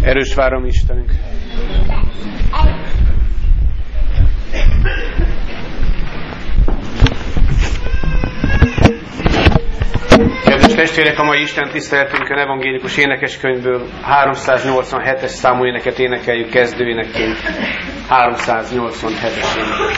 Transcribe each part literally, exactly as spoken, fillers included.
Erős várom Istenünk! Kedves testvérek, a mai Isten tiszteletünkön evangélikus énekeskönyvből háromszáznyolcvanhetes számú éneket énekeljük kezdőénekként. háromszáznyolcvanhetes ének.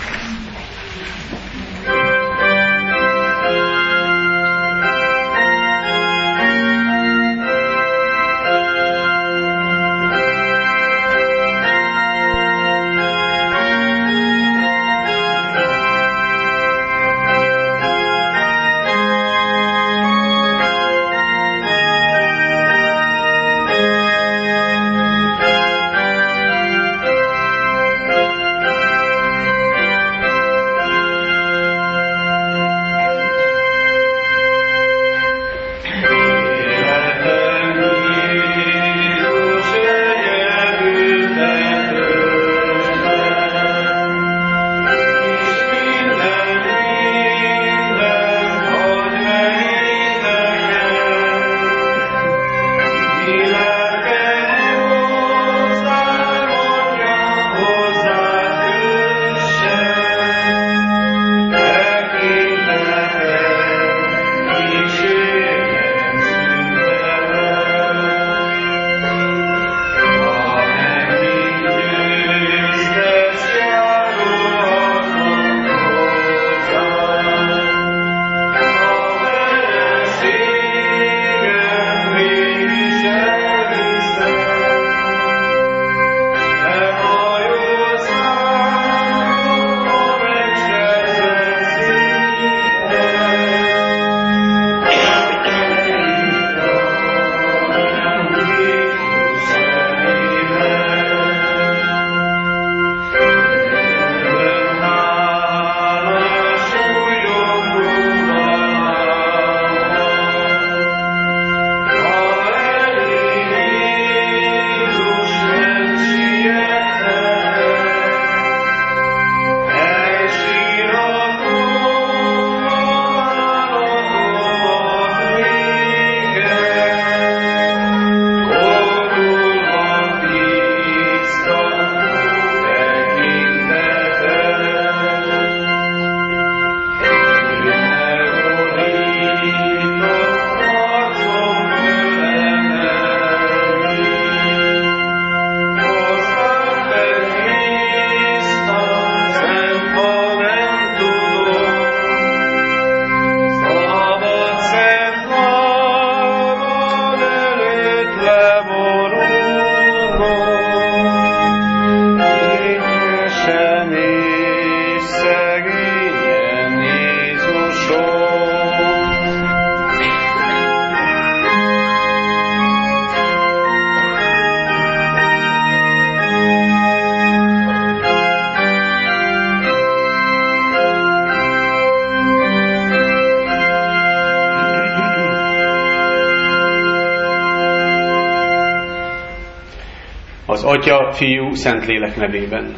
Az Atya, Fiú, Szentlélek nevében.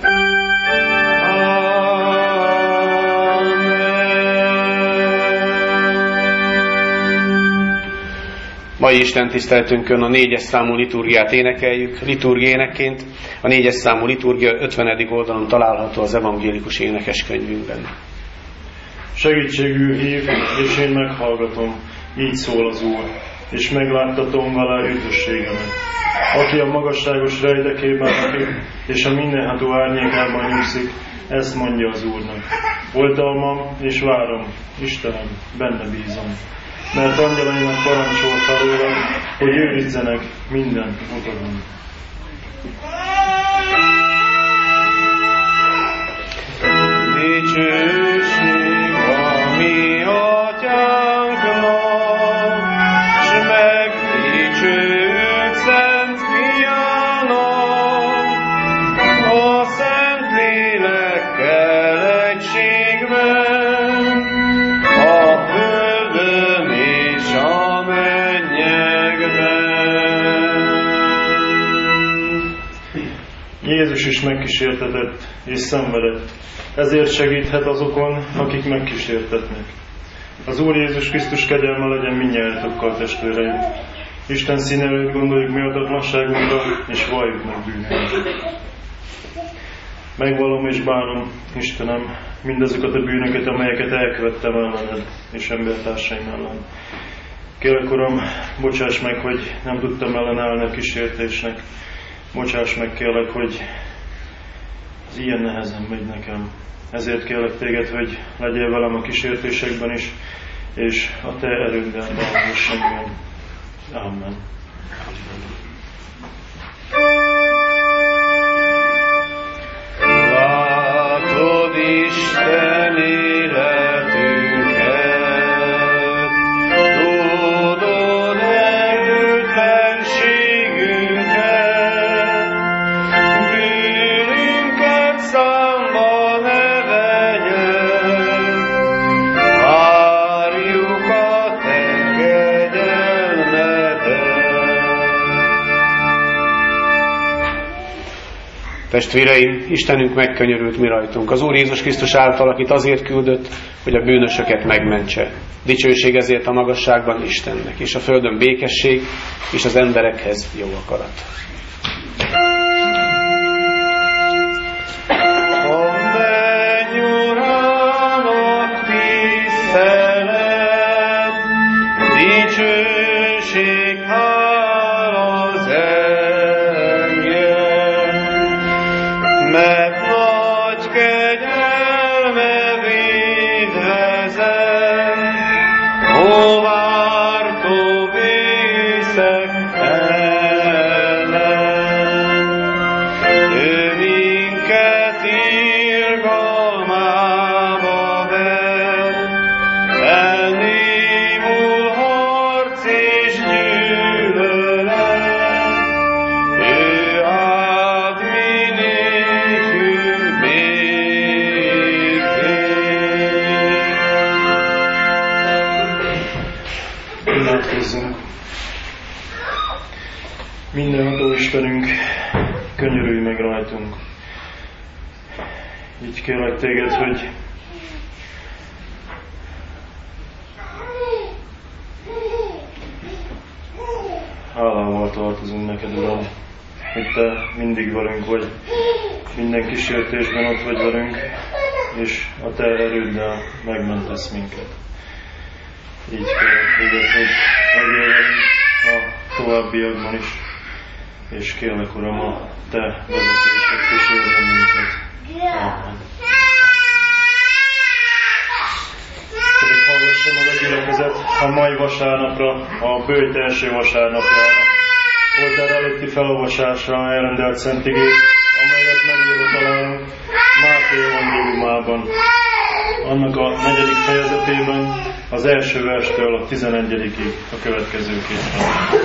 Mai Isten tiszteletünkön a négyes számú liturgiát énekeljük, liturgiénekként. A négyes számú liturgia ötvenedik oldalon található az evangélikus énekeskönyvünkben. Segítségül hív, és én meghallgatom, így szól az Úr, és megláttatom vele üdvösségemet. Aki a magasságos rejdekében lakik, és a mindenható árnyékában nyugszik, ezt mondja az Úrnak. Oltalmam, és várom, Istenem, benne bízom. Mert angyalainak parancsolt felőlem, hogy őrizzenek minden utakon. Dicsőség a mi Atyánknak, s megdicsőült Szent Fiának, a Szent Lélekkel egységben, a földön és a mennyekben. Jézus is megkísértetett és szenvedett, ezért segíthet azokon, akik megkísértetnek. Az Úr Jézus Krisztus kegyelme legyen mindnyájatokkal, testvéreim. Isten színe előtt gondoljuk méltatlanságunkra, és valljuk meg bűneinket. Megvallom és bánom, Istenem, mindazokat a bűnöket, amelyeket elkövettem ellened és embertársaim ellen. Kérlek, Uram, bocsáss meg, hogy nem tudtam ellenállni a kísértésnek. Bocsáss meg, kérlek, hogy ez ilyen nehezen megy nekem. Ezért kérlek Téged, hogy legyél velem a kísértésekben is, és a Te erőddel bánhass engem. Amen. Látod Isten életünket, tudod erőtlenségünket, bűnünket számba ne vegyed, várjuk a Te kegyelmedet. Testvéreim, Istenünk megkönyörült mi rajtunk, az Úr Jézus Krisztus által, akit azért küldött, hogy a bűnösöket megmentse. Dicsőség ezért a magasságban Istennek, és a földön békesség, és az emberekhez jó akarat. A mennyurának tisztelet, dicsőség, hála az mert nagy kegyelme véd vezet, ó vártó vészek ellen. Ő minket irgalmába vet, elnémul harc és gyűlölet. Ő ad Imádkozzunk! Mindenható Istenünk, könyörülj meg rajtunk. Így kérlek Téged, hogy hálával tartozunk neked, Uram, hogy Te mindig velünk vagy, minden kísértésben ott vagy velünk, és a Te erőddel megmentesz minket. Így kérlek Téged, hogy legyél velünk a továbbiakban is, és kérlek, Uram, a Te vezetésed kísérjen minket. Amen. Pedig hallgassa meg a gyülekezet a mai vasárnapra, a böjt első vasárnapjára. Oltár előtti felolvasásra elrendelt szent igét, amelyet megírva találunk Máté evangéliumában. Annak a negyedik fejezetében, az első verstől a tizenegyedikig a következőképpen.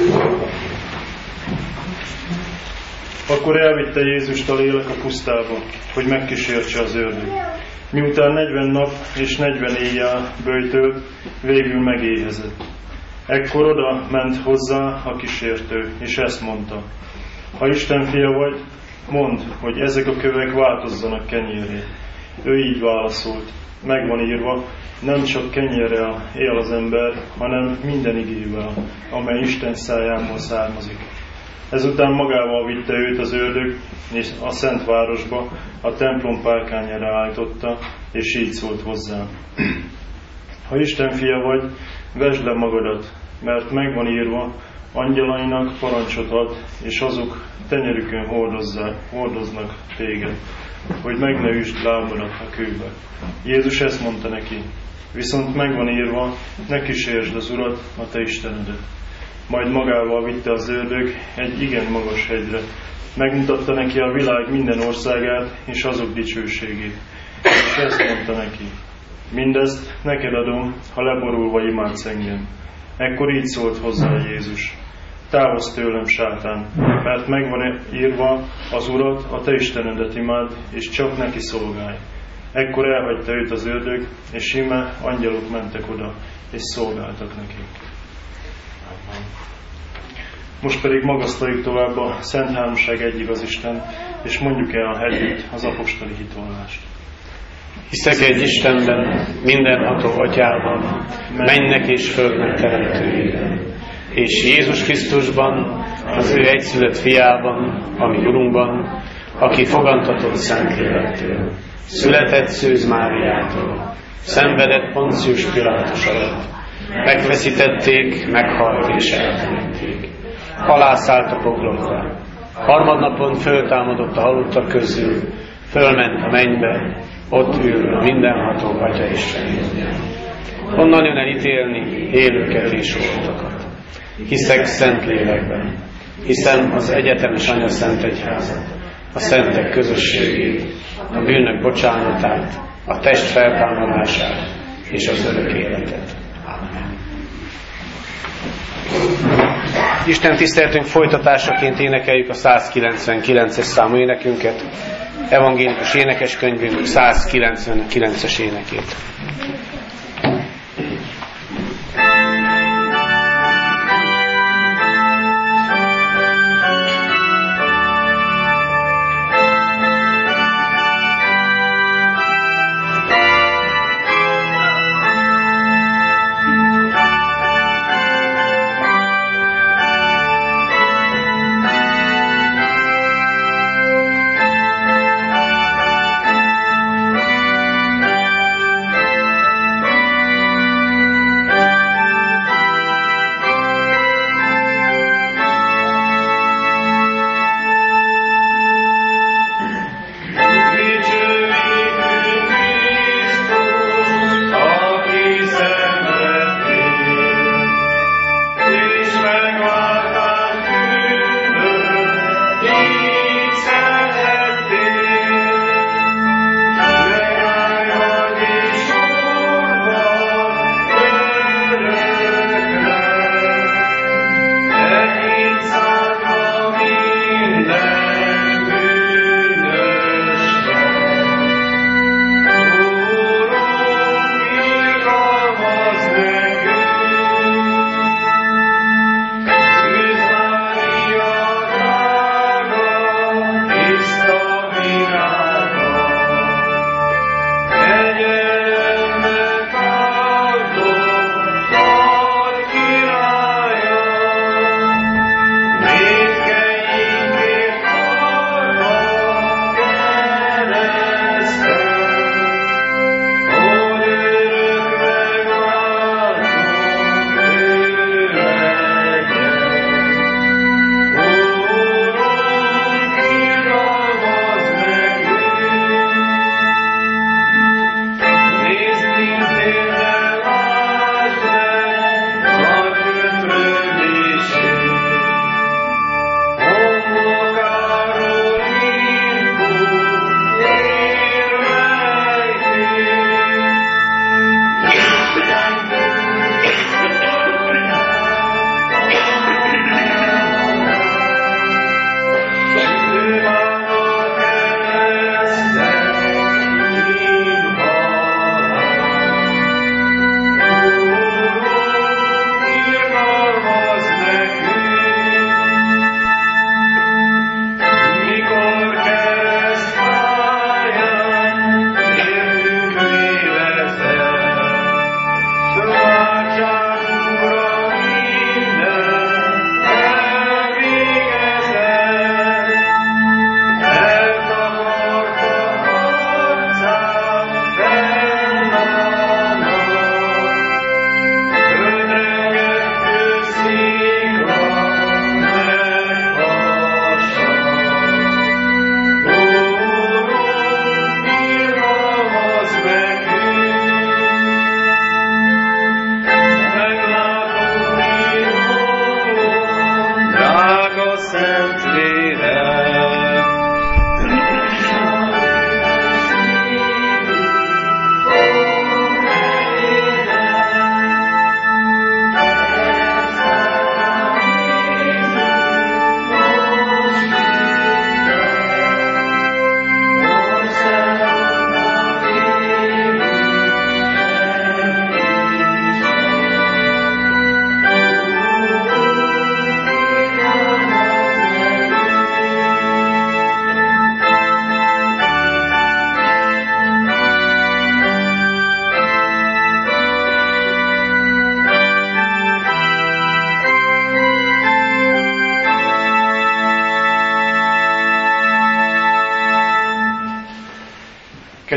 Akkor elvitte Jézust a lélek a pusztába, hogy megkísértse az ördög. Miután negyven nap és negyven éjjel böjtölt, végül megéhezett. Ekkor oda ment hozzá a kísértő, és ezt mondta: ha Isten fia vagy, mondd, hogy ezek a kövek változzanak kenyérré. Ő így válaszolt: megvan írva, nem csak kenyérrel él az ember, hanem minden igével, amely Isten szájából származik. Ezután magával vitte őt az ördög, és a szent városba, a templom párkányára állította, és így szólt hozzá: ha Isten fia vagy, vesd le magadat, mert megvan írva, angyalainak parancsot ad, és azok tenyerükön hordoznak téged, hogy meg ne üsd lábadat a kőbe. Jézus ezt mondta neki: viszont megvan írva, ne kísérsd az Urat, a te Istenedet. Majd magával vitte az ördög egy igen magas hegyre. Megmutatta neki a világ minden országát és azok dicsőségét. És ezt mondta neki: mindezt neked adom, ha leborulva imádsz engem. Ekkor így szólt hozzá Jézus: távozz tőlem, sátán, mert megvan írva, az Urat, a te Istenedet imád, és csak neki szolgálj. Ekkor elhagyta őt az ördög, és íme angyalok mentek oda, és szolgáltak neki. Amen. Most pedig magasztaljuk tovább a Szent Háromság egy igaz Isten, és mondjuk el együtt az apostoli hitvallást. Hiszek egy Istenben, mindenható Atyában, mennek és földnek teremtőjében, és Jézus Krisztusban, az ő egyszülött fiában, ami Urunkban, aki fogantatott Szentlélektől, született Szűz Máriától, szenvedett Poncius Pilátus alatt, megfeszítették, meghalt és eltemették. Alászállt a poklokra, harmadnapon föltámadott a halottak közül, fölment a mennybe, ott ül a mindenható Atya Istenében. Onnan jön elítélni élőket és holtakat. Hiszek Szentlélekben, hiszem az egyetemes Anya Szent Egyházat, a szentek közösségét, a bűnök bocsánatát, a test feltámadását és az örök életet. Amen. Isten tiszteltünk folytatásaként énekeljük a százkilencvenkilences számú énekünket, evangélikus énekeskönyvünk százkilencvenkilences énekét.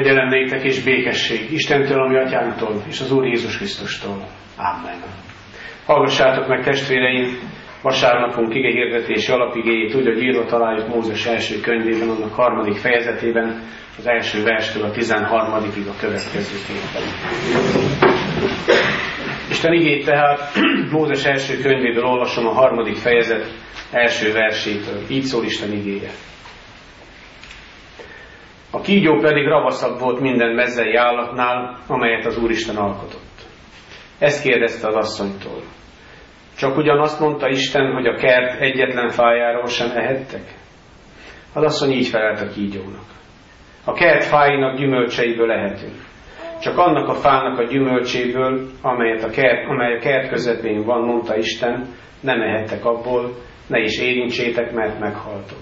Kegyelem néktek és békesség Istentől, ami Atyánktól, és az Úr Jézus Krisztustól. Amen. Hallgassátok meg, testvéreim, vasárnapunk ige hirdetési alapigéjét úgy, hogy írva találjuk Mózes első könyvében, annak harmadik fejezetében, az első verstől a tizenharmadikig a következőképpen. Isten igét tehát Mózes első könyvéből olvasom, a harmadik fejezet első versétől. Így szól Isten igéje. A kígyó pedig ravaszabb volt minden mezei állatnál, amelyet az Úristen alkotott. Ezt kérdezte az asszonytól. Csak ugyanazt mondta Isten, hogy a kert egyetlen fájáról sem ehettek? Az asszony így felelt a kígyónak. A kert fáinak gyümölcseiből ehetünk. Csak annak a fának a gyümölcséből, amelyet a kert, amely a kert közepén van, mondta Isten, nem ehettek abból, ne is érintsétek, mert meghaltok.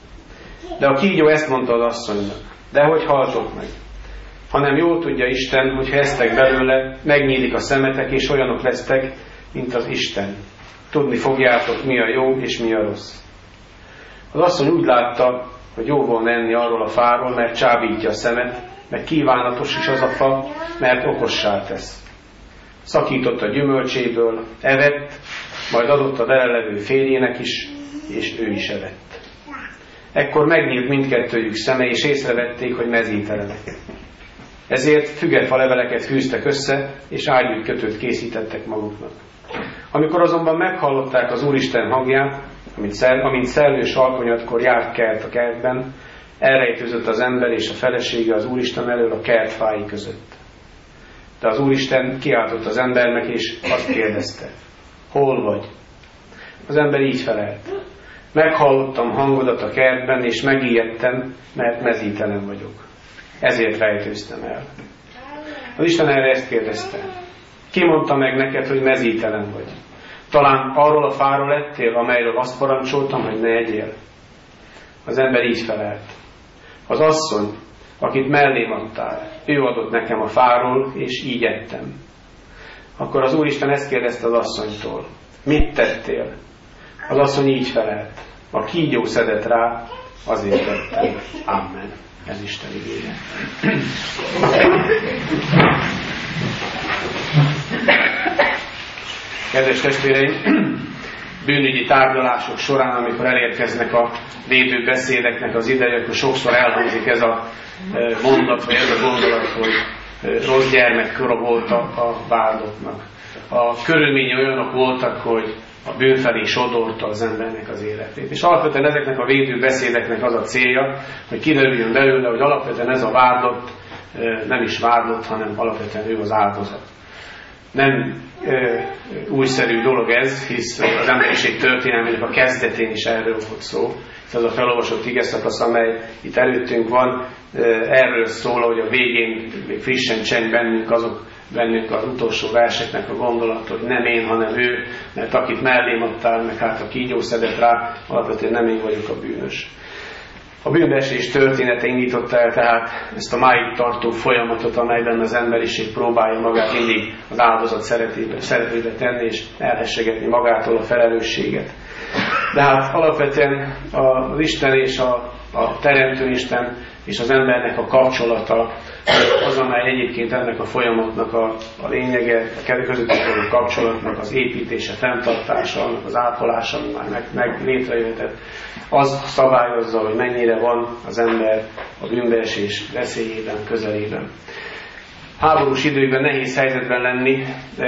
De a kígyó ezt mondta az asszonynak. De hogy haltok meg? Hanem jól tudja Isten, hogy ha esztek belőle, megnyílik a szemetek, és olyanok lesztek, mint az Isten. Tudni fogjátok, mi a jó és mi a rossz. Az asszony úgy látta, hogy jó volna enni arról a fáról, mert csábítja a szemet, mert kívánatos is az a fa, mert okossá tesz. Szakított a gyümölcséből, evett, majd adott a vele levő férjének is, és ő is evett. Ekkor megnyílt mindkettőjük szeme, és észrevették, hogy mezítelenek. Ezért fügefa leveleket fűztek össze, és ágyúgykötőt készítettek maguknak. Amikor azonban meghallották az Úristen hangját, amint, szel, amint szellős alkonyatkor járt kert a kertben, elrejtőzött az ember és a felesége az Úristen elől a kert fái között. De az Úristen kiáltott az embernek, és azt kérdezte, hol vagy? Az ember így felelt, meghallottam hangodat a kertben, és megijedtem, mert mezítelen vagyok. Ezért rejtőztem el. Az Isten erre ezt kérdezte, ki mondta meg neked, hogy mezítelen vagy? Talán arról a fáról lettél, amelyről azt parancsoltam, hogy ne egyél? Az ember így felelt. Az asszony, akit mellém adtál, ő adott nekem a fáról, és így ettem. Akkor az Úristen ezt kérdezte az asszonytól. Mit tettél? Az asszony így felelt. A kígyó szedett rá, azért tettem. Amen. Ez Isten igéje. Kedves testvéreim, bűnügyi tárgyalások során, amikor elérkeznek a védőbeszédeknek az ideje, akkor sokszor elhangzik ez a mondat, vagy ez a gondolat, hogy rossz gyermekkora volt a, a vádlottnak. A körülményei olyanok voltak, hogy a bűn felé sodorta az embernek az életét. És alapvetően ezeknek a védőbeszédeknek az a célja, hogy kiderüljön belőle, hogy alapvetően ez a vádlott nem is vádlott, hanem alapvetően ő az áldozat. Nem e, újszerű dolog ez, hisz az emberiség történelmének a kezdetén is erről volt szó. Ez az a felolvasott igeszakasz, amely itt előttünk van, e, erről szól, hogy a végén még frissen cseng bennünk azok, bennünk az utolsó verseknek a gondolat, hogy nem én, hanem ő, mert akit mellém adtál, meg hát a kígyó szedett rá, alapvetően nem én vagyok a bűnös. A bűnbeesés története indította el tehát ezt a máig tartó folyamatot, amelyben az emberiség próbálja magát mindig az áldozat szeretébe, szeretébe tenni, és elhessegetni magától a felelősséget. De hát alapvetően az Isten és a, a Teremtő Isten és az embernek a kapcsolata az, amely egyébként ennek a folyamatnak a, a lényege, a közöttük való kapcsolatnak az építése, fenntartása, annak az ápolása, ami már meg, meg létrejöhetett, az szabályozza, hogy mennyire van az ember a bűnbeesés veszélyében, közelében. Háborús időkben nehéz helyzetben lenni,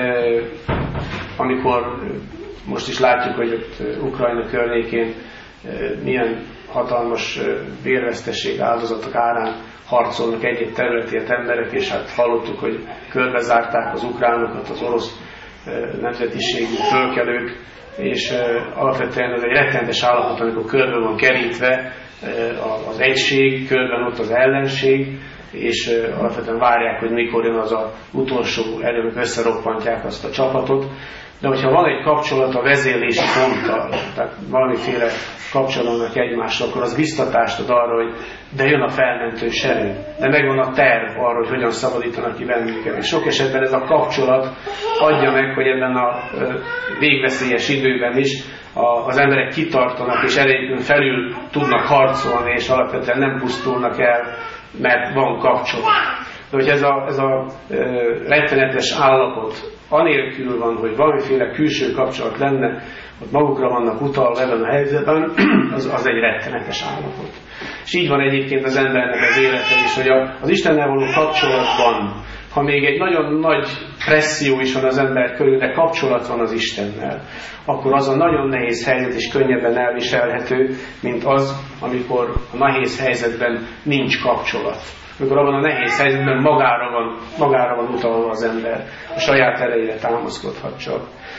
amikor most is látjuk, hogy ott Ukrajna környékén milyen hatalmas vérvesztesség, áldozatok árán harcolnak egy-egy területért emberek, és hát hallottuk, hogy körbezárták az ukránokat, az orosz nemzetiségű fölkelők, és alapvetően ez egy rettenetes állapot, amikor körbe van kerítve az egység, körben ott az ellenség, és alapvetően várják, hogy mikor jön az az utolsó erő, hogy összeroppantják azt a csapatot. De hogyha van egy kapcsolat a vezérlési ponttal, tehát valamiféle kapcsolatnak egymással, akkor az biztatást ad arra, hogy de jön a felmentő sereg, de megvan a terv arra, hogy hogyan szabadítanak ki bennünket. És sok esetben ez a kapcsolat adja meg, hogy ebben a végveszélyes időben is az emberek kitartanak, és erejükön felül tudnak harcolni, és alapvetően nem pusztulnak el mert van kapcsolat. De hogy ez a, ez a e, rettenetes állapot anélkül van, hogy valamiféle külső kapcsolat lenne, ott magukra vannak utalva ebben a helyzetben, az, az egy rettenetes állapot. És így van egyébként az embernek az élete is, hogy a, az Istennel való kapcsolatban, ha még egy nagyon nagy presszió is van az ember körül, de kapcsolat van az Istennel, akkor az a nagyon nehéz helyzet is könnyebben elviselhető, mint az, amikor a nehéz helyzetben nincs kapcsolat. Amikor abban a nehéz helyzetben magára van, magára van utalva az ember, a saját erejére támaszkodhat csak.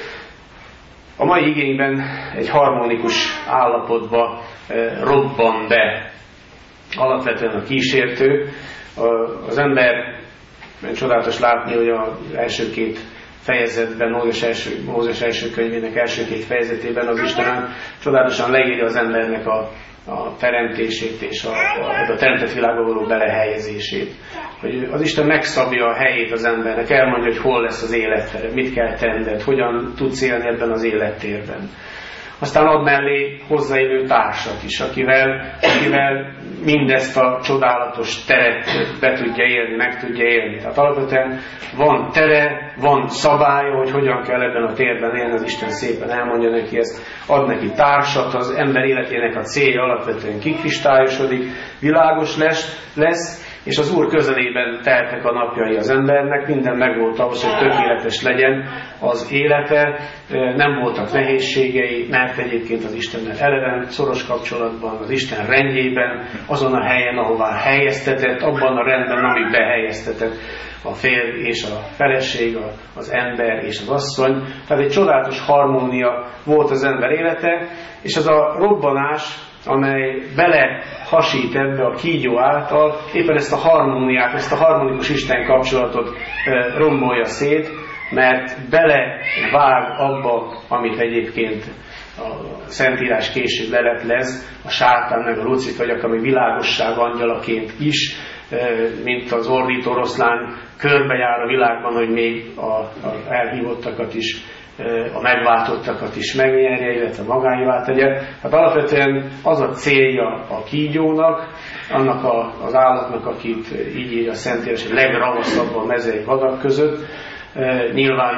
A mai igényben egy harmonikus állapotba robban be alapvetően a kísértő. Az ember, csodálatos látni, hogy az első két fejezetben, Mózes első, Mózes első könyvének első két fejezetében az Isten csodálatosan leírja az embernek a, a teremtését és a, a, a teremtett világba való belehelyezését. Hogy az Isten megszabja a helyét az embernek, elmondja, hogy hol lesz az élettere, mit kell tenned, hogyan tudsz élni ebben az élettérben. Aztán ad mellé hozzáillő társat is, akivel, akivel mindezt a csodálatos teret be tudja élni, meg tudja élni. Tehát alapvetően van tere, van szabálya, hogy hogyan kell ebben a térben élni, az Isten szépen elmondja neki ezt, ad neki társat, az ember életének a célja alapvetően kikristályosodik, világos lesz, lesz, és az Úr közelében teltek a napjai az embernek, minden megvolt ahhoz, hogy tökéletes legyen az élete, nem voltak nehézségei, mert egyébként az Istennel eleven, szoros kapcsolatban, az Isten rendjében, azon a helyen, ahová helyeztetett, abban a rendben, amit behelyeztetett a férj és a feleség, az ember és az asszony. Tehát egy csodálatos harmónia volt az ember élete, és az a robbanás, amely bele hasít ebbe a kígyó által, éppen ezt a harmóniát, ezt a harmonikus Isten kapcsolatot e, rombolja szét, mert belevág abba, amit egyébként a Szentírás később leleplez, a sátán meg a Lucifer, ami világosság angyalaként is, e, mint az ordító oroszlán körbejár a világban, hogy még a, a elhívottakat is, a megváltottakat is megnyerje, illetve magáévá tegye. Hát alapvetően az a célja a kígyónak, annak a, az állatnak, akit így írja a Szentírás, hogy legravaszabb a mezei vadak között. E, nyilván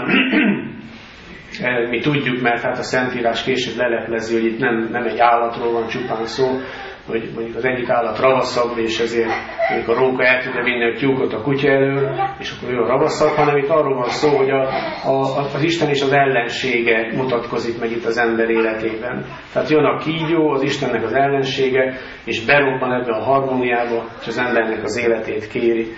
e, mi tudjuk, mert hát a Szentírás később leleplezi, hogy itt nem, nem egy állatról van csupán szó, hogy mondjuk az egyik állat ravaszabb, és ezért mondjuk a róka el tudja vinni a tyúkot a kutya elől, és akkor ő a ravaszabb, hanem itt arról van szó, hogy a, a, az Isten és az ellensége mutatkozik meg itt az ember életében. Tehát jön a kígyó, az Istennek az ellensége, és berobban ebbe a harmóniába, és az embernek az életét kéri.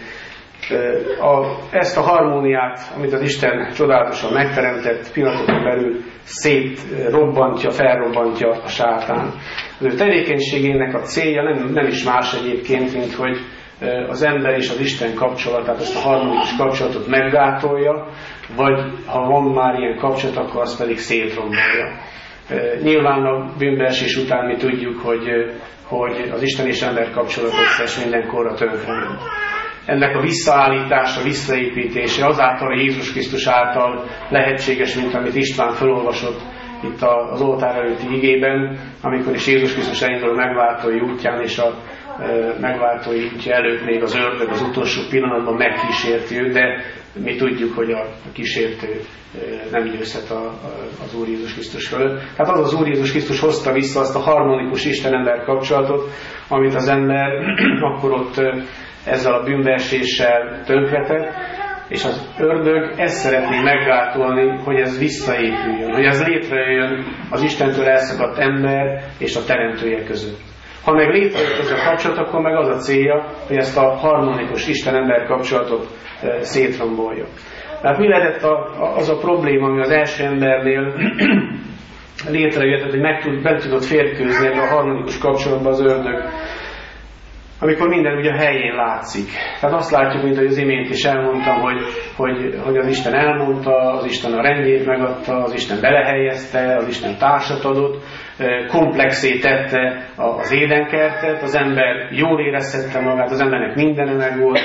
A, ezt a harmóniát, amit az Isten csodálatosan megteremtett, pillanatokon belül szétrobbantja, felrobbantja a sátán. Az ő tevékenységének a célja nem, nem is más egyébként, mint hogy az ember és az Isten kapcsolatát, ezt a harmonikus kapcsolatot meggátolja, vagy ha van már ilyen kapcsolat, akkor azt pedig szétrombolja. Nyilván a bűnbeesés után mi tudjuk, hogy, hogy az Isten és ember kapcsolatot mindenkorra tönkrement. Ennek a visszaállítása, visszaépítése azáltal a Jézus Krisztus által lehetséges, mint amit István felolvasott itt az oltár előtti igében, amikor is Jézus Krisztus elindul a megváltói útján, és a megváltói útja előtt még az ördög az utolsó pillanatban megkísérti őt, de mi tudjuk, hogy a kísértő nem győzhet a, a, az Úr Jézus Krisztus fölött. Tehát az az Úr Jézus Krisztus hozta vissza azt a harmonikus Isten-ember kapcsolatot, amit az ember akkor ott ezzel a bűnbeeséssel tönkretett, és az ördög ezt szeretné meggátolni, hogy ez visszaépüljön, hogy ez létrejöjjön az Istentől elszakadt ember és a teremtője között. Ha meg létrejött ez a kapcsolat, akkor meg az a célja, hogy ezt a harmonikus Isten-ember kapcsolatot e, szétrombolja. Tehát mi lehetett a, a, az a probléma, ami az első embernél létrejött, hogy meg tud, be tudott férkőzni ebbe a harmonikus kapcsolatba az ördög, amikor minden ugye a helyén látszik. Tehát azt látjuk, mint hogy az imént is elmondtam, hogy, hogy, hogy az Isten elmondta, az Isten a rendjét megadta, az Isten belehelyezte, az Isten társat adott, komplexé tette az édenkertet, az ember jól érezhette magát, az embernek mindene meg volt.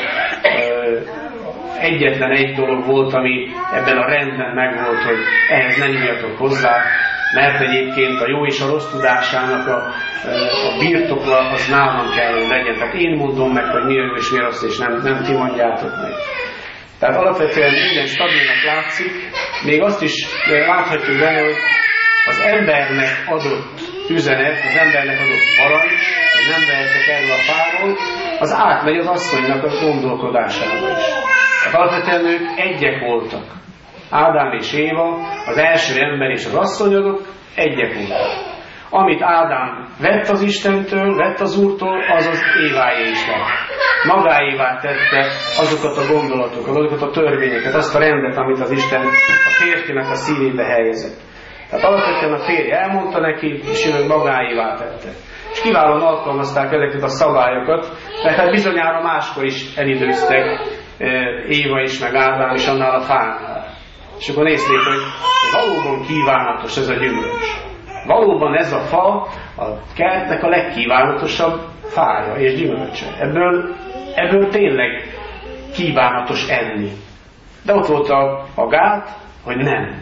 Egyetlen egy dolog volt, ami ebben a rendben megvolt, hogy ehhez nem nyúljatok hozzá, mert egyébként a jó és a rossz tudásának a, a birtokla az nálam kell, hogy legyen. Tehát én mondom meg, hogy mi a jó és mi a rossz, és nem, nem ti mondjátok meg. Tehát alapvetően minden stabilnak látszik, még azt is láthatjuk benne, hogy az embernek adott üzenet, az embernek adott parancs, hogy nem vehetek erről a fáról, az átmegy az asszonynak a gondolkodásába is. Tehát alapvetően ők egyek voltak. Ádám és Éva, az első ember és az asszony, azok egyek voltak. Amit Ádám vett az Istentől, vett az Úrtól, az az Éváé is lett. Magáévá tette azokat a gondolatokat, azokat a törvényeket, azt a rendet, amit az Isten a férfinak a szívébe helyezett. Tehát alapvetően a férj elmondta neki, és ő magáévá tette. És kiválóan alkalmazták ezeket a szabályokat, mert hát bizonyára máskor is elidőztek Éva is, meg Ádám is annál a fánál. És akkor nézték, hogy valóban kívánatos ez a gyümölcs. Valóban ez a fa a kertnek a legkívánatosabb fája és gyümölcse. Ebből, ebből tényleg kívánatos enni. De ott volt a, a gát, hogy nem.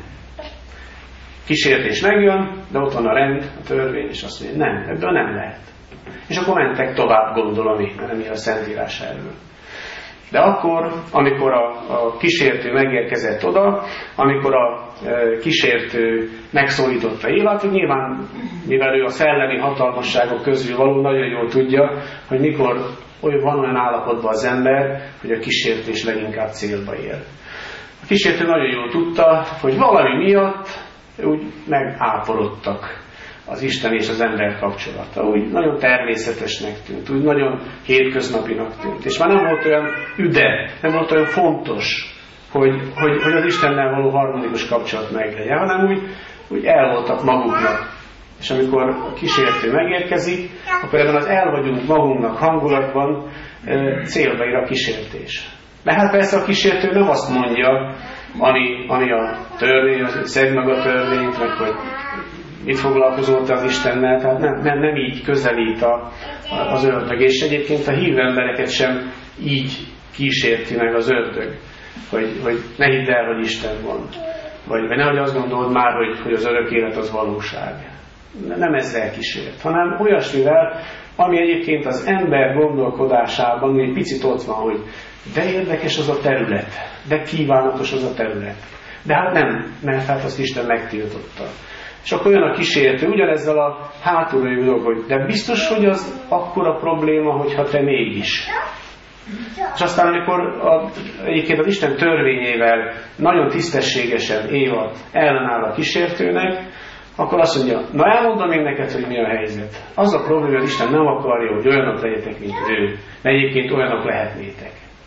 Kísértés megjön, de ott van a rend, a törvény, és azt mondja, nem, ebből nem lehet. És akkor mentek tovább gondolni, mert nem ír a Szentírás erről. De akkor, amikor a, a kísértő megérkezett oda, amikor a e, kísértő megszólította Évát, hogy nyilván, mivel ő a szellemi hatalmasságok közül való, nagyon jól tudja, hogy mikor olyan, van olyan állapotban az ember, hogy a kísértés leginkább célba ér. A kísértő nagyon jól tudta, hogy valami miatt úgy megáporodtak az Isten és az ember kapcsolata. Úgy nagyon természetesnek tűnt, úgy nagyon hétköznapinak tűnt. És már nem volt olyan üde, nem volt olyan fontos, hogy, hogy, hogy az Istennel való harmonikus kapcsolat meglegyen, hanem úgy, úgy el voltak maguknak. És amikor a kísértő megérkezik, akkor ebben az el vagyunk magunknak hangulatban e, célba ér a kísértés. Mert hát persze a kísértő nem azt mondja, ami, ami a törvény, szedd meg a törvényt, vagy hogy mit foglalkozott az Istennel, tehát nem, nem, nem így közelít a, az ördög. És egyébként a hívő embereket sem így kísérti meg az ördög, hogy, hogy ne hidd el, hogy Isten van. Vagy, vagy nehogy azt gondolod már, hogy, hogy az örök élet az valóság. Nem ezzel kísért, hanem olyasmivel, ami egyébként az ember gondolkodásában egy picit ott van, hogy de érdekes az a terület, de kívánatos az a terület. De hát nem, mert hát azt Isten megtiltotta. És akkor jön a kísértő, ugyanezzel a hátulról dolog, hogy de biztos, hogy az akkora probléma, hogyha te mégis. És aztán, amikor a, egyébként az Isten törvényével nagyon tisztességesen Éva ellenáll a kísértőnek, akkor azt mondja, na elmondom én neked, hogy mi a helyzet. Az a probléma, hogy Isten nem akarja, hogy olyanok legyetek, mint ő. De egyébként olyanok lehetnétek.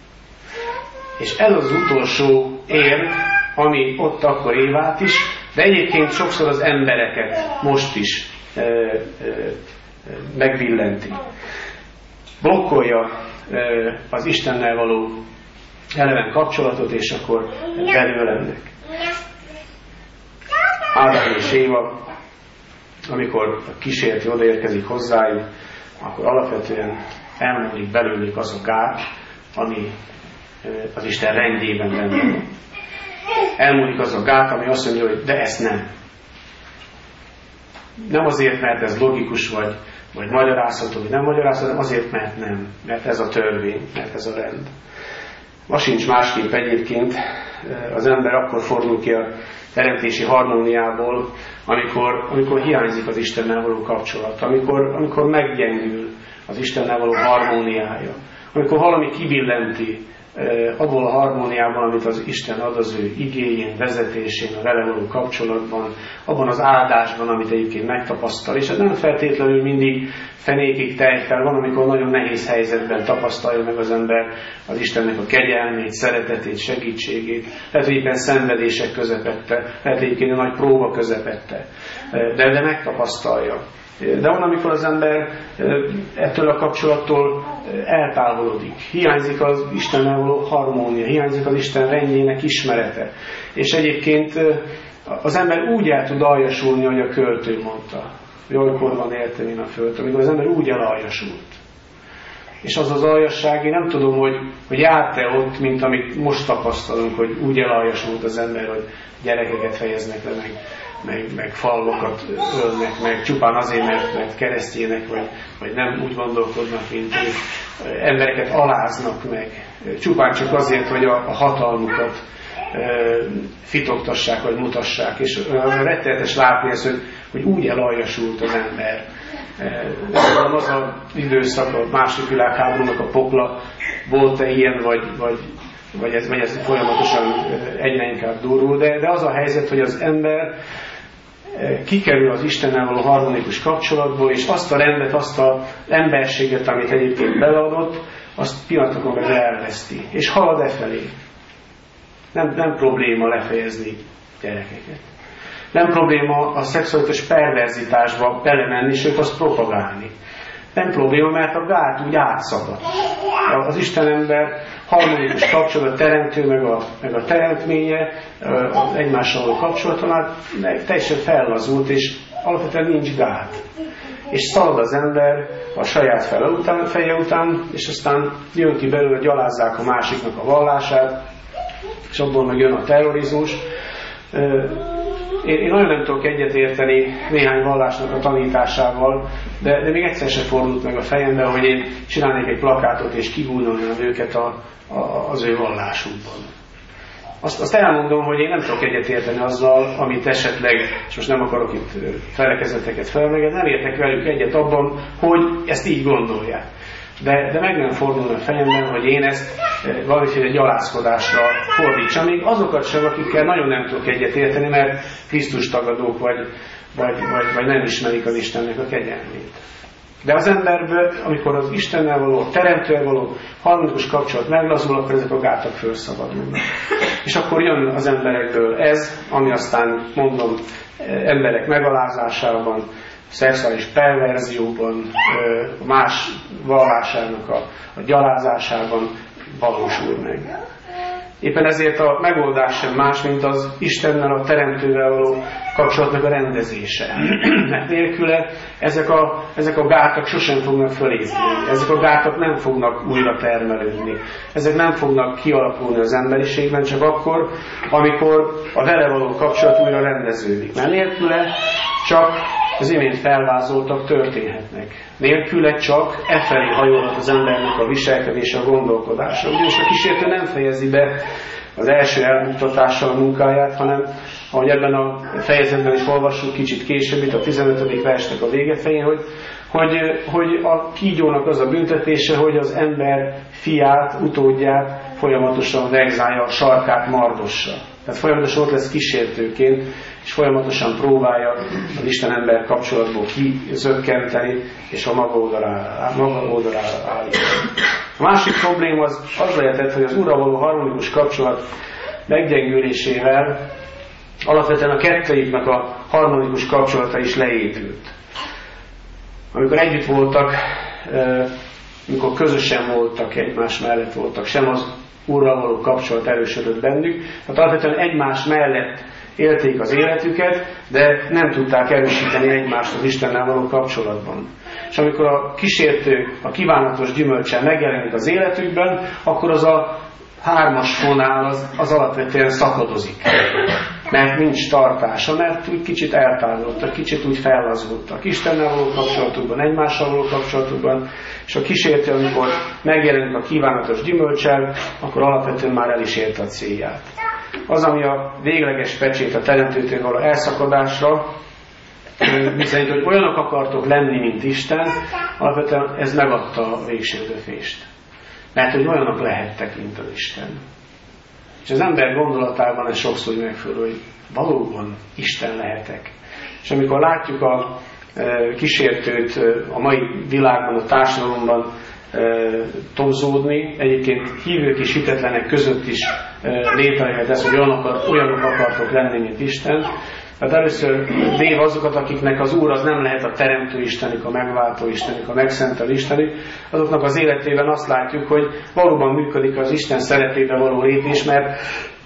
És ez az utolsó érv, ami ott akkor Évát is, de egyébként sokszor az embereket most is e, e, megvillenti. Blokkolja e, az Istennel való eleven kapcsolatot, és akkor belőlennek. Ádám és Éva, amikor a kísértő odaérkezik hozzájuk, akkor alapvetően elmúlik belőlük az a gát, ami az Isten rendjében benne van. Elmúlik az a gát, ami azt mondja, hogy de ezt nem. Nem azért, mert ez logikus, vagy, vagy magyarázható, vagy nem magyarázható, hanem azért, mert nem. Mert ez a törvény, mert ez a rend. Ma sincs másképp egyébként. Az ember akkor fordul ki a teremtési harmóniából, amikor, amikor hiányzik az Istennel való kapcsolat, amikor, amikor meggyengül az Istennel való harmóniája, amikor valami kibillenti abból a harmóniában, amit az Isten ad az ő igéjén, vezetésén, a vele való kapcsolatban, abban az áldásban, amit egyébként megtapasztal. És ez nem feltétlenül mindig fenékig tejfel, van, amikor nagyon nehéz helyzetben tapasztalja meg az ember az Istennek a kegyelmét, szeretetét, segítségét. Lehet, hogy éppen szenvedések közepette, lehet, hogy egyébként a nagy próba közepette, de, de megtapasztalja. De van, amikor az ember ettől a kapcsolattól eltávolodik. Hiányzik az Istennel való harmónia, hiányzik az Isten rendjének ismerete. És egyébként az ember úgy el tud aljasulni, hogy a költő mondta. Olykor van értem én a földön, amikor az ember úgy elaljasult. És az az aljasság, én nem tudom, hogy, hogy járt-e ott, mint amit most tapasztalunk, hogy úgy elaljasult az ember, hogy gyerekeket fejeznek le, meg meg, meg falvakat ölnek meg, csupán azért, mert, mert keresztjének, vagy, vagy nem úgy gondolkodnak, mint ő. Embereket aláznak meg, csupán csak azért, hogy a, a hatalmukat fitoktassák, vagy mutassák. És rettenetes látni ezt, hogy, hogy úgy elaljasult az ember. Az az időszak, a második világháborúnak a pokla, volt-e ilyen, vagy, vagy, vagy, ez, vagy ez folyamatosan egyre inkább durul, de, de az a helyzet, hogy az ember kikerül az Istennel való harmonikus kapcsolatból, és azt a rendet, azt az emberséget, amit egyébként beleadott, azt pillanatokon belül elveszti, és halad e felé. Nem, nem probléma lefejezni gyerekeket. Nem probléma a szexuális perverzitásba belemenni, sőt azt propagálni. Nem probléma, mert a gát úgy átszabad. Az Isten ember harmonikus kapcsolat, a teremtő, meg a, meg a teremtménye, az egymással való kapcsolaton teljesen fellazult, és alapvetően nincs gát. És szalad az ember a saját fele után, feje után, és aztán jön ki belőle, gyalázzák a másiknak a vallását, és abból meg jön a terrorizmus. Én, én nagyon nem tudok egyet érteni néhány vallásnak a tanításával, de, de még egyszer sem fordult meg a fejembe, hogy én csinálnék egy plakátot, és kigújnolnám őket a, a, az ő vallásukban. Azt, azt elmondom, hogy én nem tudok egyet érteni azzal, amit esetleg, és most nem akarok itt felekezeteket felmegetni, nem értek velük egyet abban, hogy ezt így gondolják. De, de meg nem fordul a fejemben, hogy én ezt valamiféle gyalázkodásra fordítsam, még azokat sem, akikkel nagyon nem tudok egyet érteni, mert Krisztus tagadók, vagy, vagy, vagy, vagy nem ismerik az Istennek a kegyelmét. De az emberből, amikor az Istennel való, a teremtővel való harmonikus kapcsolat meglazul, akkor ezek a gátak felszabadulnak. És akkor jön az emberekből ez, ami aztán, mondom, emberek megalázásában, szexuális perverzióban, más vallásának a, a gyalázásában valósul meg. Éppen ezért a megoldás sem más, mint az Istennel, a teremtővel való kapcsolatnak a rendezése. Mert nélküle ezek a, ezek a gátak sosem fognak fölépülni. Ezek a gátak nem fognak újra termelődni. Ezek nem fognak kialakulni az emberiségben, csak akkor, amikor a vele való kapcsolat újra rendeződik. Mert nélküle csak az imént felvázoltak történhetnek. Nélküle csak e felé hajolhat az embernek a viselkedése, a gondolkodása. Ugyanis a kísértő nem fejezi be az első elmutatással a munkáját, hanem, ahogy ebben a fejezetben is olvassuk kicsit később, itt a tizenötödik versnek a vége fején, hogy, hogy, hogy a kígyónak az a büntetése, hogy az ember fiát, utódját folyamatosan vegzálja, a sarkát mardossa. Tehát folyamatosan ott lesz kísértőként, és folyamatosan próbálja az Isten-ember kapcsolatból kizökkenteni, és a maga oldalára, maga oldalára állítani. A másik probléma az, az lehetett, hogy az Urral való harmonikus kapcsolat meggyengülésével alapvetően a kettőjüknek a harmonikus kapcsolata is leépült. Amikor együtt voltak, amikor közösen voltak, egymás mellett voltak, sem az Urral való kapcsolat erősödött bennük, tehát alapvetően egymás mellett élték az életüket, de nem tudták erősíteni egymást az Istennel való kapcsolatban. És amikor a kísértő, a kívánatos gyümölcsen megjelenik az életükben, akkor az a hármas fonál az, az alapvetően szakadozik. Mert nincs tartása, mert úgy kicsit eltávolodtak, kicsit úgy fellazultak. Istennel való kapcsolatukban, egymással való kapcsolatukban, és a kísértő, amikor megjelenik a kívánatos gyümölcsel, akkor alapvetően már el is érte a célját. Az, ami a végleges pecsét a teremtőtől való elszakadásra, miszerint, hogy olyanok akartok lenni, mint Isten, alapvetően ez megadta a végső döfést. Mert hogy olyanok lehettek, mint az Isten. És az ember gondolatában ez sokszor megfordul, hogy valóban Isten lehetek. És amikor látjuk a kísértőt a mai világban, a társadalomban tozódni, egyébként hívők és hitetlenek között is létrejött ez, hogy olyanok, olyanok akartok lenni, mint Isten. Hát először véve azokat, akiknek az Úr az nem lehet a teremtő Istenük, a megváltó Istenük, a megszentelő Istenük, azoknak az életében azt látjuk, hogy valóban működik az Isten szeretébe való lépés, mert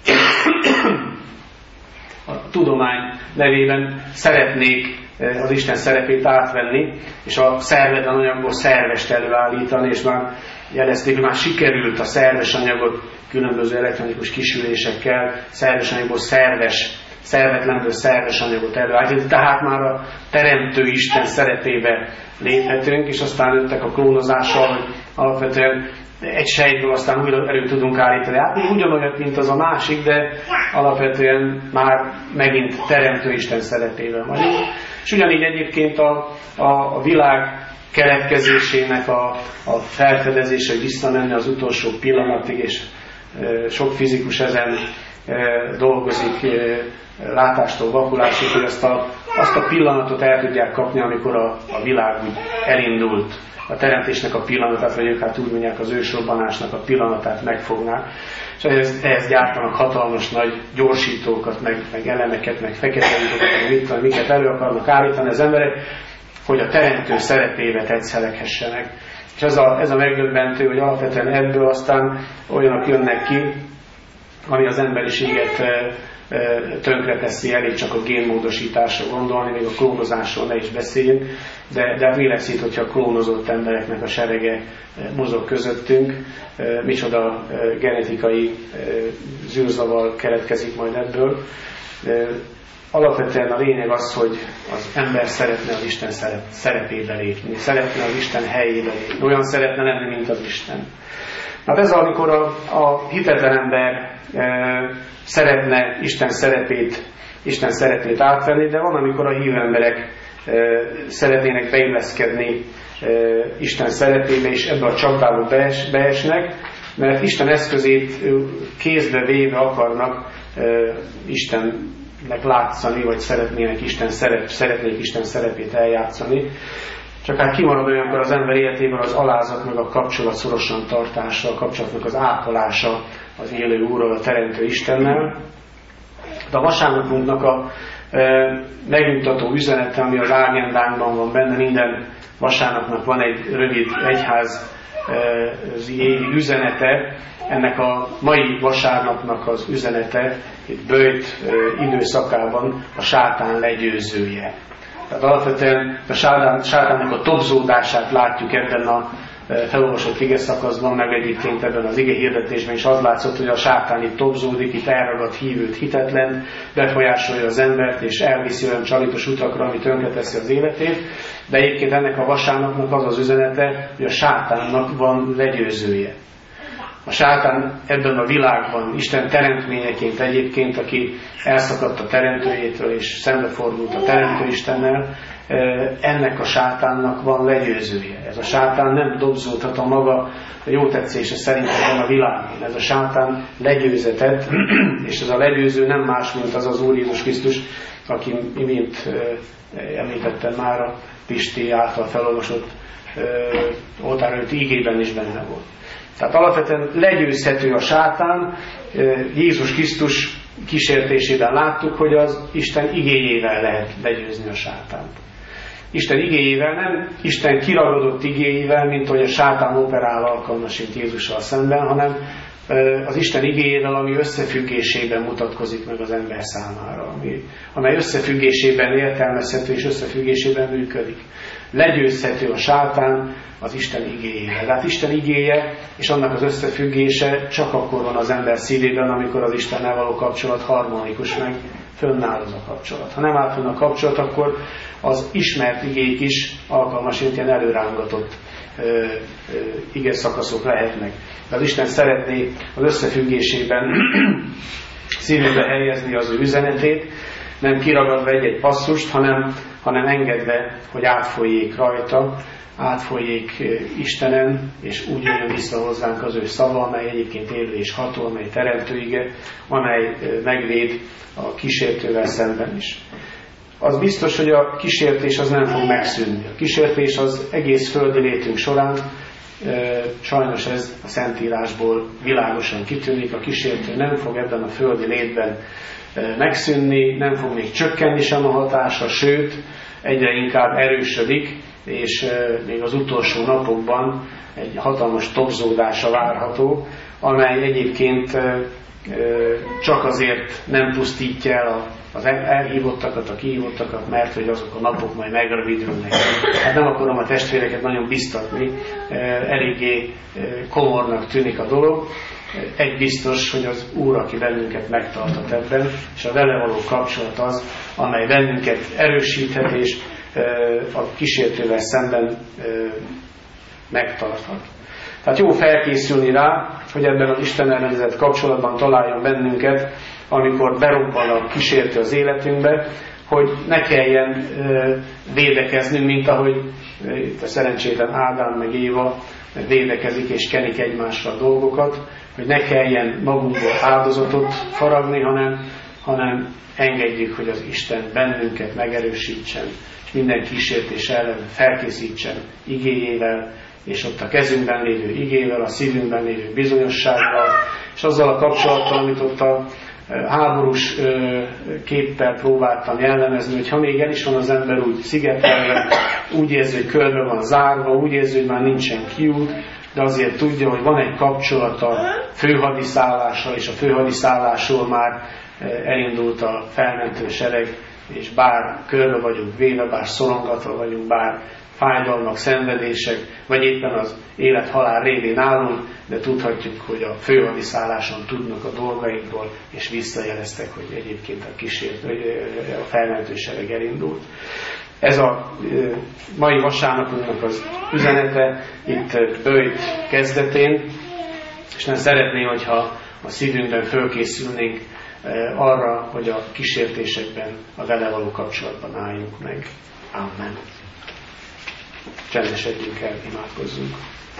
a tudomány nevében szeretnék az Isten szerepét átvenni, és a szervetlen anyagból szervest előállítani, és már jelezték, hogy már sikerült a szerves anyagot különböző elektronikus kisülésekkel, szerves anyagból szerves szervetlenből szerves anyagot előállítani, tehát már a Teremtő Isten szerepébe léphetünk, és aztán jöttek a klónozással, hogy alapvetően egy sejtből aztán újra elő tudunk állítani. Hát még ugyanolyat, mint az a másik, de alapvetően már megint Teremtő Isten szerepében vagyunk. És ugyanígy egyébként a, a, a világ keletkezésének a, a felfedezése, hogy visszamenni az utolsó pillanatig, és e, sok fizikus ezen e, dolgozik, e, látástól vakulásig, hogy azt a, azt a pillanatot el tudják kapni, amikor a, a világ úgy elindult. A teremtésnek a pillanatát, vagy ők hát úgy mondják, az ősrobbanásnak a pillanatát megfognák. És ehhez, ehhez gyártanak hatalmas nagy gyorsítókat, meg, meg elemeket, meg fekete lyukokat, meg mit, miket elő akarnak állítani az emberek, hogy a teremtő szerepébe tetszeleghessenek. És ez a, ez a megdöbbentő, hogy alapvetően ebből aztán olyanok jönnek ki, ami az emberiséget tönkreteszi, elég csak a génmódosításra gondolni, még a klónozásról ne is beszéljünk, de, de mi lesz itt, hogyha a klónozott embereknek a serege mozog közöttünk, micsoda genetikai zűrzavar keletkezik majd ebből. Alapvetően a lényeg az, hogy az ember szeretne az Isten szerep, szerepébe lépni, szeretne az Isten helyébe lépni, olyan szeretne lenni, mint az Isten. Hát ez amikor a, a hitetlen ember e, szeretne Isten szerepét, Isten szerepét átvenni, de van, amikor a hívő emberek e, szeretnének beilleszkedni e, Isten szerepébe, és ebbe a csapdába bees, beesnek, mert Isten eszközét kézbe véve akarnak e, Istennek látszani, vagy szeretnének Isten szerep, szeretnék Isten szerepét eljátszani. Csak hát kimarad olyankor az ember életében az alázat, meg a kapcsolat szorosan tartása, a kapcsolatnak az ápolása az élő Úrral, a Teremtő Istennel. De a vasárnapunknak a e, megnyugtató üzenete, ami az ágendánkban van benne, minden vasárnapnak van egy rövid egyház e, üzenete, ennek a mai vasárnapnak az üzenete, itt böjt e, időszakában a sátán legyőzője. Tehát alapvetően a sátán, sátánnak a tobzódását látjuk ebben a felolvasott ige szakaszban, meg egyébként ebben az ige hirdetésben is az látszott, hogy a sátán itt tobzódik, itt elragad hívőt, hitetlen, befolyásolja az embert, és elviszi olyan csalitos utakra, ami tönkreteszi az életét. De egyébként ennek a vasárnapnak az az üzenete, hogy a sátánnak van legyőzője. A sátán ebben a világban Isten teremtményeként egyébként, aki elszakadt a teremtőjétől és szembefordult a teremtő Istennel, ennek a sátánnak van legyőzője. Ez a sátán nem dobzódhat a maga jó tetszése szerint ebben a világban. Ez a sátán legyőzetett, és ez a legyőző nem más, mint az az Úr Jézus Krisztus, aki imént említettem már a Pisti által felolvasott oltár előtti igében is benne volt. Tehát alapvetően legyőzhető a sátán. Jézus Krisztus kísértésében láttuk, hogy az Isten igéjével lehet legyőzni a sátánt. Isten igéjével, nem Isten kiragadott igéjével, mint hogy a sátán operál alkalmasint Jézussal szemben, hanem az Isten igéjével, ami összefüggésében mutatkozik meg az ember számára, ami, amely összefüggésében értelmezhető és összefüggésében működik. Legyőzhető a sátán az Isten igéjével. Tehát Isten igéje és annak az összefüggése csak akkor van az ember szívében, amikor az Istennel való kapcsolat harmonikus, meg fönnáll az a kapcsolat. Ha nem áll fönn a kapcsolat, akkor az ismert igék is alkalmasint ilyen előrángatott ö, ö, ige szakaszok lehetnek. De az Isten szeretné az összefüggésében szívébe helyezni az ő üzenetét, nem kiragadva egy-egy passzust, hanem, hanem engedve, hogy átfolyjék rajta, átfolyjék Istenen, és úgy jön vissza hozzánk az ő szava, amely egyébként élő és ható, amely teremtőige, amely megvéd a kísértővel szemben is. Az biztos, hogy a kísértés az nem fog megszűnni. A kísértés az egész földi létünk során, sajnos ez a Szentírásból világosan kitűnik, a kísértő nem fog ebben a földi létben megszűnni, nem fog még csökkenni sem a hatása, sőt, egyre inkább erősödik, és még az utolsó napokban egy hatalmas tobzódása várható, amely egyébként csak azért nem pusztítja el az elhívottakat, a kihívottakat, mert hogy azok a napok majd megrövidülnek. Hát nem akarom a testvéreket nagyon biztatni, eléggé komornak tűnik a dolog, egy biztos, hogy az Úr, aki bennünket megtartat ebben, és a vele való kapcsolat az, amely bennünket erősíthet, és a kísértővel szemben megtarthat. Tehát jó felkészülni rá, hogy ebben az Isten ellenezett kapcsolatban találjon bennünket, amikor berobban a kísértő az életünkbe, hogy ne kelljen védekeznünk, mint ahogy itt a szerencsétlen Ádám meg Éva védekezik és kenik egymásra a dolgokat, hogy ne kelljen magunkból áldozatot faragni, hanem, hanem engedjük, hogy az Isten bennünket megerősítsen, és minden kísértés ellen felkészítsen igéjével, és ott a kezünkben lévő igével, a szívünkben lévő bizonyossággal, és azzal a kapcsolattal, amit ott a háborús képpel próbáltam jellemezni, hogy ha még el is van az ember úgy szigetelve, úgy érzi, hogy körbe van zárva, úgy érzi, hogy már nincsen kiút, de azért tudja, hogy van egy kapcsolat a főhadiszállással, és a főhadiszállásról már elindult a felmentő sereg, és bár körbe vagyunk véve, bár szorongatva vagyunk, bár fájdalmak, szenvedések, vagy éppen az élet-halál révén állunk, de tudhatjuk, hogy a főhadiszálláson tudnak a dolgaikról, és visszajeleztek, hogy egyébként a kísért, a felmentő sereg elindult. Ez a mai vasárnapunknak az üzenete itt Böjt kezdetén, és nem szeretném, hogyha a szívünkben fölkészülnénk arra, hogy a kísértésekben a vele való kapcsolatban álljunk meg. Amen. Csendesedjünk el, imádkozzunk.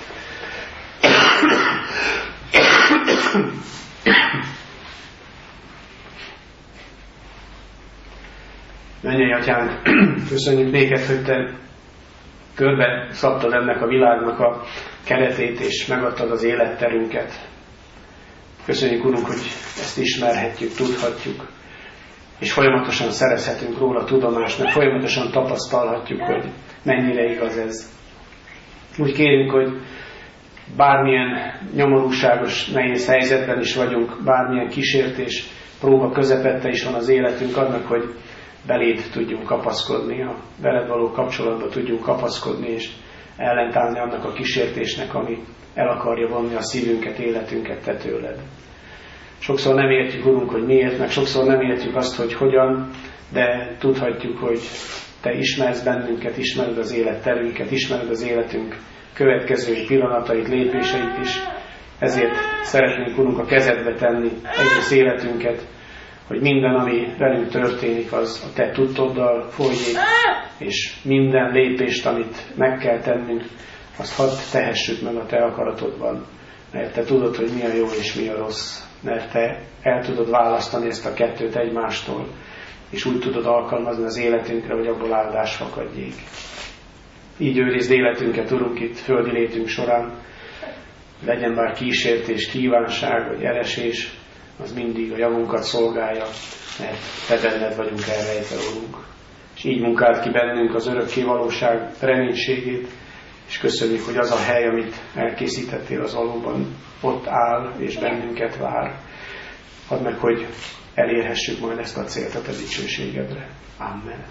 Mennyei Atyám, köszönjük néked, hogy te körbe szabtad ennek a világnak a keretét, és megadtad az életterünket. Köszönjük, Urunk, hogy ezt ismerhetjük, tudhatjuk, és folyamatosan szerezhetünk róla tudomást, meg folyamatosan tapasztalhatjuk, hogy mennyire igaz ez. Úgy kérünk, hogy bármilyen nyomorúságos, nehéz helyzetben is vagyunk, bármilyen kísértés, próba közepette is van az életünk, annak, hogy beléd tudjunk kapaszkodni, a veled való kapcsolatba tudjunk kapaszkodni, és ellentállni annak a kísértésnek, ami el akarja vonni a szívünket, életünket te tőled. Sokszor nem értjük, Urunk, hogy miért, meg sokszor nem értjük azt, hogy hogyan, de tudhatjuk, hogy te ismersz bennünket, ismered az életterünket, ismered az életünk következő pillanatait, lépéseit is. Ezért szeretnénk, Urunk, a kezedbe tenni egész életünket, hogy minden, ami velünk történik, az a te tudtoddal folyik, és minden lépést, amit meg kell tennünk, azt hadd tehessük meg a te akaratodban, mert te tudod, hogy mi a jó és mi a rossz, mert te el tudod választani ezt a kettőt egymástól, és úgy tudod alkalmazni az életünkre, hogy abból áldás fakadjék. Így őrizd életünket, Urunk, itt földi létünk során, legyen bár kísértés, kívánság vagy elesés, az mindig a javunkat szolgálja, mert te benned vagyunk elrejtve, Urunk. És így munkáld ki bennünk az örökké valóság reménységét, és köszönjük, hogy az a hely, amit elkészítettél, az valóban ott áll, és bennünket vár. Hadd meg, hogy elérhessük majd ezt a célt a te dicsőségedre. Amen.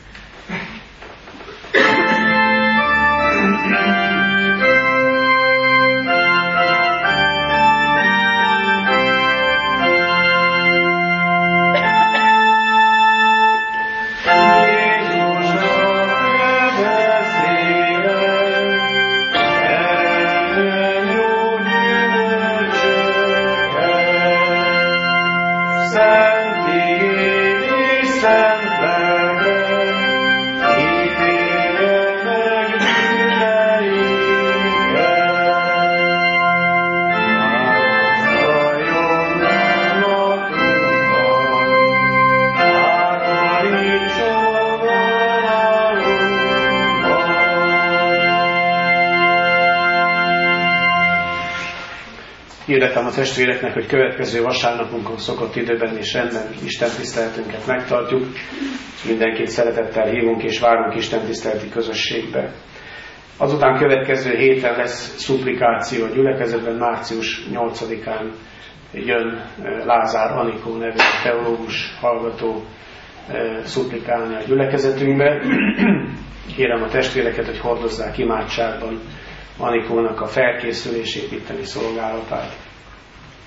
Hirdetem a testvéreknek, hogy következő vasárnapunkon szokott időben és rendben Isten tiszteletünket megtartjuk, és mindenkit szeretettel hívunk és várunk Isten tiszteleti közösségbe. Azután következő héten lesz szupplikáció a gyülekezetben, március nyolcadikán jön Lázár Anikó nevű teológus hallgató szuplikálni a gyülekezetünkbe. Kérem a testvéreket, hogy hordozzák imádságban Anikónak a felkészülését, itteni szolgálatát.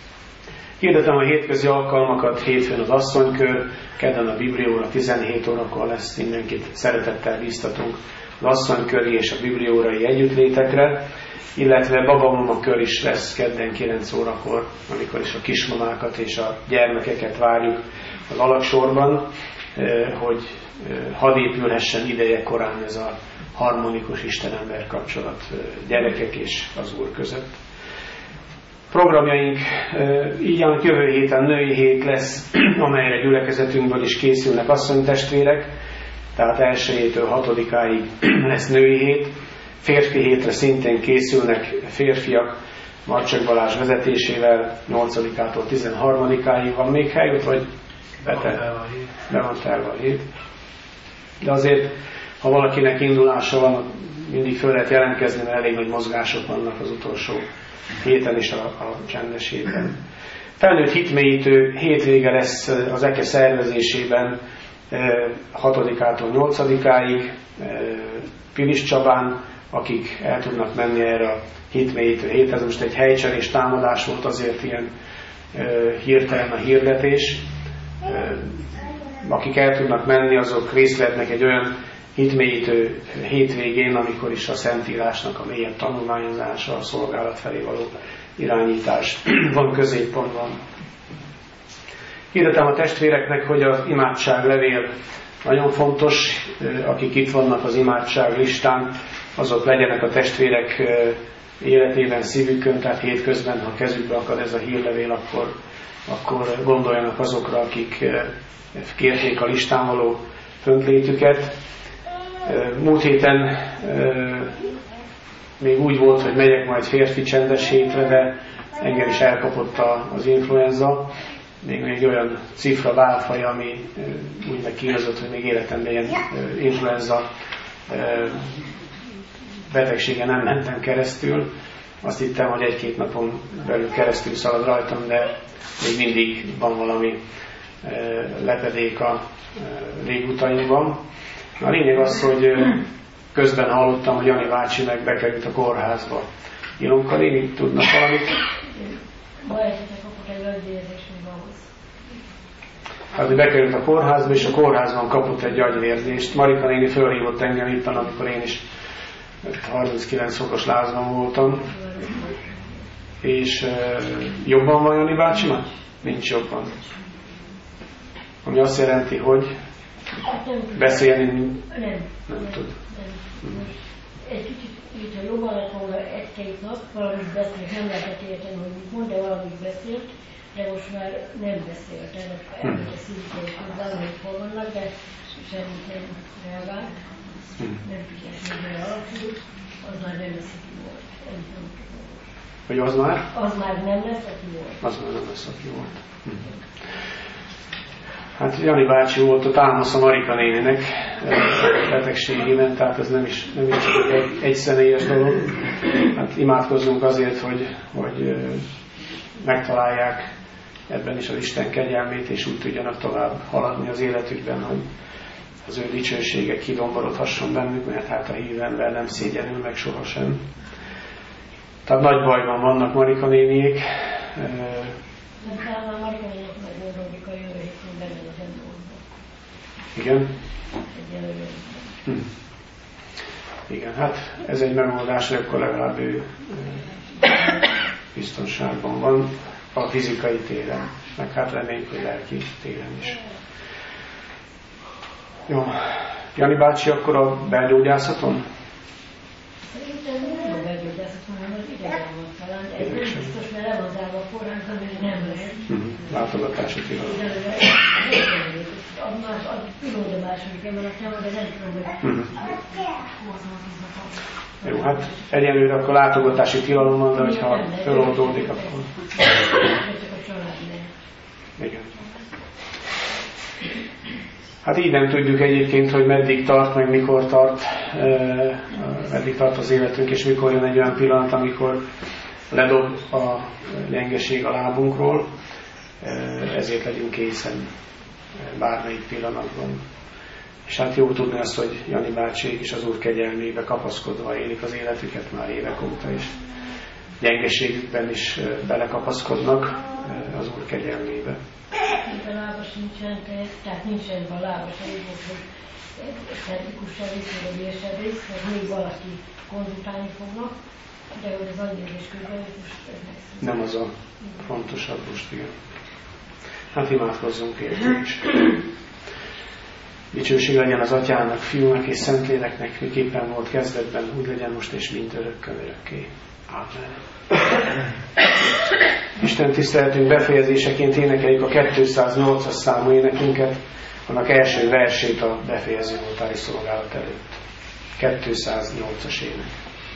Hirdetem a hétközi alkalmakat, hétfőn az asszonykör, kedden a biblióra tizenhét órakor lesz, mindenkit szeretettel bíztatunk az asszonyköri és a bibliórai együttlétekre, illetve babamama kör is lesz kedden kilenc órakor, amikor is a kismamákat és a gyermekeket várjuk az alagsorban, hogy hadd épülhessen ideje korán ez a harmonikus Isten-ember kapcsolat gyerekek és az Úr között. Programjaink így a jövő héten női hét lesz, amelyre gyülekezetünkből is készülnek asszonytestvérek, tehát elsejétől hatodikáig lesz női hét. Férfi hétre szintén készülnek férfiak, Marcsak Balázs vezetésével, nyolcadikától tizenharmadikáig. Van még hely ott, vagy bete? Be van telve a hét. De azért, ha valakinek indulása van, mindig föl lehet jelentkezni, mert elég nagy mozgások vannak az utolsó héten és a, a csendes héten. Felnőtt hitmélyítő hétvége lesz az EKE szervezésében hatodikától nyolcadikáig Pilis Csabán, akik el tudnak menni erre a hitmélyítő hétre. Ez most egy helycserés támadás volt, azért ilyen hirtelen a hirdetés. Akik el tudnak menni, azok részt vehetnek egy olyan hitmélyítő hétvégén, amikor is a Szentírásnak a mélyebb tanulmányozása, a szolgálat felé való irányítás van középpontban. Hirdetem a testvéreknek, hogy az imádságlevél nagyon fontos, akik itt vannak az imádság listán, azok legyenek a testvérek életében, szívükön, tehát hétközben, ha kezükbe akad ez a hírlevél, akkor, akkor gondoljanak azokra, akik kérték a listán való föntlétüket. Múlt héten még úgy volt, hogy megyek majd férfi csendes hétre, de engem is elkapott az influenza. Még egy olyan cifra válfaj, ami úgy megkínozott, hogy még életemben ilyen influenza betegsége nem mentem keresztül. Azt hittem, hogy egy-két napon belül keresztül szalad rajtam, de még mindig van valami lepedék a légutaimban. A lényeg az, hogy közben hallottam, hogy Jani bácsi meg bekerült a kórházba. Ilonka néni, tudnak valamit? Hát, bekerült a kórházba, és a kórházban kapott egy agyvérzést. Marika néni fölhívott engem itt, amikor én is harminckilenc fokos lázban voltam. És e, jobban van Jani bácsinak? Nincs jobban. Ami azt jelenti, hogy beszélni nem, nem tud. Nem. Egy kicsit, így, ha jobban lett volna egy-két nap, valamit beszélt, nem lehetett érteni, hogy mit mond, de valamit beszélt, de most már nem beszélt. Ennek elmegy a szívét hozzá, hogy hol vannak, de semmit nem reagált. Nem figyelt, hogy alapul, az már nem lesz, aki volt. Hogy az már? Az már nem lesz, aki volt. Az már nem lesz, aki volt. Hát Jani bácsi volt a támasz a Marika néninek betegségében, tehát ez nem is, nem is csak egy, egy személyes dolog. Hát imádkozzunk azért, hogy, hogy megtalálják ebben is az Isten kegyelmét, és úgy tudjanak tovább haladni az életükben, hogy az ő dicsősége kidomborodhasson bennük, mert hát a hívő ember nem szégyenül meg sohasem. Tehát nagy bajban vannak Marika néniék. Talán a Marika néniek megoldódik a jövő héten benne az endózba. Igen? Egyelőre. Hm. Igen, hát ez egy megoldás, hogy akkor legalább ő biztonságban van a fizikai téren, meg hát reméljük, hogy lelki téren is. Jó. Jani bácsi, akkor a belgyógyászaton? Szerintem nem a belgyógyászaton, hanem az idegen van talán. Ez nem biztos, mert le van zárva a forrásban, és nem lehet. Uh-huh. Látogatási tilalom. Az pilóda második ember, de nem tudom, hogy... Uh-huh. Jó, hát egyelőre akkor látogatási tilalom van, de hogyha feloldódik, akkor... Igen. Hát így nem tudjuk egyébként, hogy meddig tart, meg mikor tart, eh, meddig tart az életünk, és mikor jön egy olyan pillanat, amikor ledob a gyengeség a lábunkról, eh, ezért legyünk készen bármelyik pillanatban. És hát jó tudni azt, hogy Jani bácsi is az Úr kegyelmébe kapaszkodva élik az életüket már évek óta, és gyengeségükben is belekapaszkodnak, az Úr kegyelmébe. A lába sincsen, tehát nincs ebben a lába segítés, hogy szentikus sebész, vagy a vérsebész, mert még valaki konzultálni fognak, de hogy az agyérzés közben most nem az a fontosabb most, igen. Hát imádkozzunk értünk is. Dicsőség legyen az Atyának, Fiúnak és Szentléleknek, miképpen volt kezdetben, úgy legyen most és mindörökkön örökké. Amen. Isten tiszteletünk befejezéseként énekeljük a kétszáznyolcas számú énekünket, annak első versét a befejező oltári szolgálat előtt. kétszáznyolcas ének.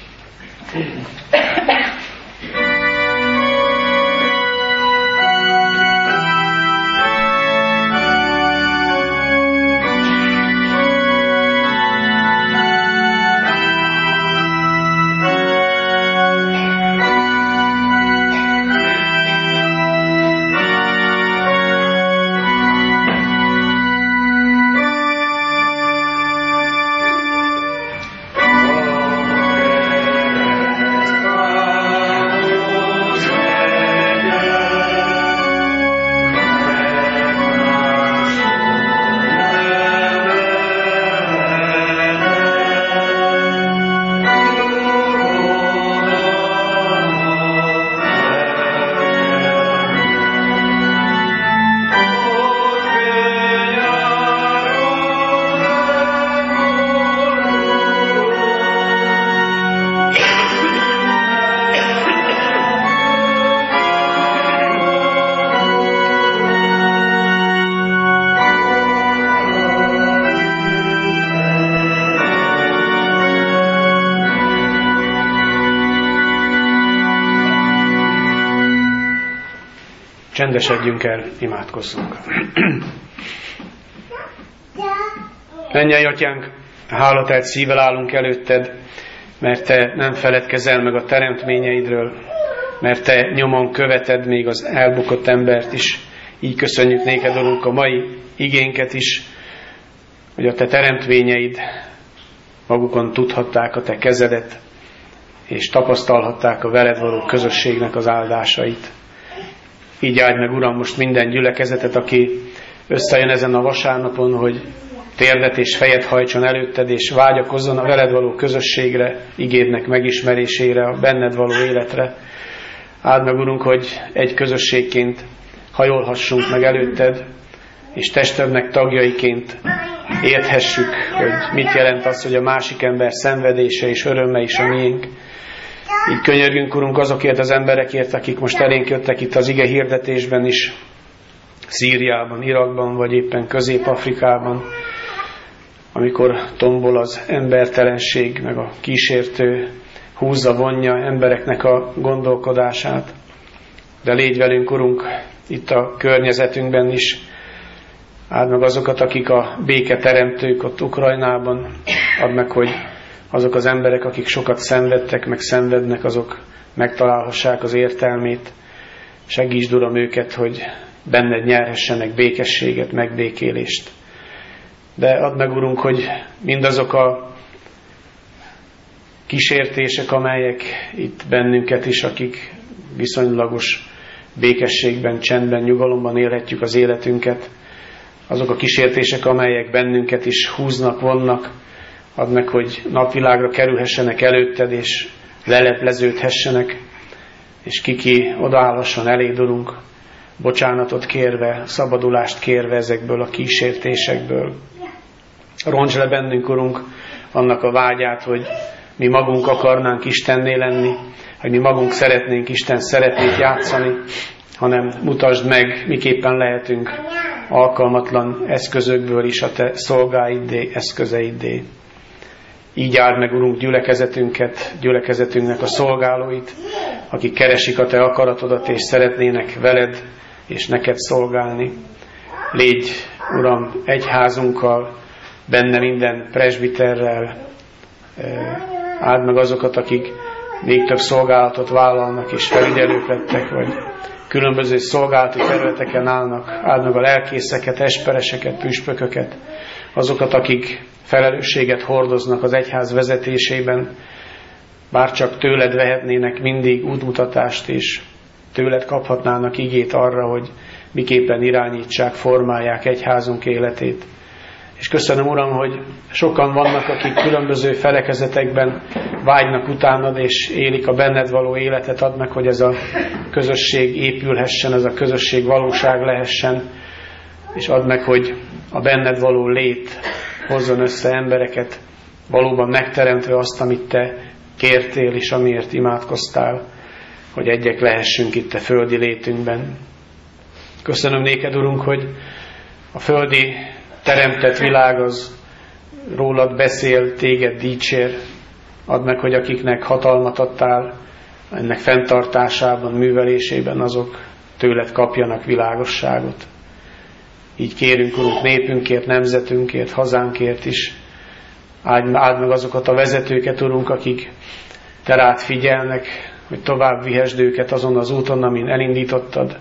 Csendesedjünk el, imádkozzunk. Mennyei Atyánk, hálatelt szívvel állunk előtted, mert Te nem feledkezel meg a teremtményeidről, mert Te nyomon követed még az elbukott embert is. Így köszönjük néked, Urunk, a mai igénket is, hogy a Te teremtményeid magukon tudhatták a Te kezedet, és tapasztalhatták a veled való közösségnek az áldásait. Így áld meg, Uram, most minden gyülekezetet, aki összejön ezen a vasárnapon, hogy térdet és fejet hajtson előtted, és vágyakozzon a veled való közösségre, igédnek megismerésére, a benned való életre. Áld meg, Urunk, hogy egy közösségként hajolhassunk meg előtted, és testednek tagjaiként érthessük, hogy mit jelent az, hogy a másik ember szenvedése és öröme is a miénk. Így könyörgünk, Urunk, azokért az emberekért, akik most elénk jöttek itt az ige hirdetésben is, Szíriában, Irakban, vagy éppen Közép-Afrikában, amikor tombol az embertelenség, meg a kísértő húzza, vonja embereknek a gondolkodását. De légy velünk, Urunk, itt a környezetünkben is. Áld meg azokat, akik a béketeremtők ott Ukrajnában. Add meg, hogy azok az emberek, akik sokat szenvedtek, meg szenvednek, azok megtalálhassák az értelmét. Segítsd, Uram, őket, hogy benned nyerhessenek békességet, megbékélést. De add meg, Urunk, hogy mindazok a kísértések, amelyek itt bennünket is, akik viszonylagos békességben, csendben, nyugalomban élhetjük az életünket, azok a kísértések, amelyek bennünket is húznak, vonnak, add meg, hogy napvilágra kerülhessenek előtted, és lelepleződhessenek, és kiki odaállhasson eléd, Urunk, bocsánatot kérve, szabadulást kérve ezekből a kísértésekből. Rontsd le bennünk, Urunk, annak a vágyát, hogy mi magunk akarnánk Istenné lenni, hogy mi magunk szeretnénk Isten szeretét játszani, hanem mutasd meg, miképpen lehetünk alkalmatlan eszközökből is a Te szolgáiddé, eszközeiddé. Így áld meg, Urunk, gyülekezetünket, gyülekezetünknek a szolgálóit, akik keresik a Te akaratodat, és szeretnének veled és neked szolgálni. Légy, Uram, egyházunkkal, benne minden presbiterrel, áld meg azokat, akik még több szolgálatot vállalnak, és felügyelők lettek, vagy különböző szolgálati területeken állnak. Áld meg a lelkészeket, espereseket, püspököket, azokat, akik felelősséget hordoznak az egyház vezetésében, bár csak tőled vehetnének mindig útmutatást és tőled kaphatnának igét arra, hogy miképpen irányítsák, formálják egyházunk életét. És köszönöm, Uram, hogy sokan vannak, akik különböző felekezetekben vágynak utánad, és élik a benned való életet. Add meg, hogy ez a közösség épülhessen, ez a közösség valóság lehessen, és add meg, hogy a benned való lét hozzon össze embereket, valóban megteremtve azt, amit Te kértél, és amiért imádkoztál, hogy egyek lehessünk itt a földi létünkben. Köszönöm néked, Urunk, hogy a földi teremtett világ az rólad beszél, téged dicsér. Add meg, hogy akiknek hatalmat adtál ennek fenntartásában, művelésében, azok tőled kapjanak világosságot. Így kérünk, Urunk, népünkért, nemzetünkért, hazánkért is. Áld, áld meg azokat a vezetőket, Urunk, akik Te rád figyelnek, hogy tovább vihesd őket azon az úton, amin elindítottad.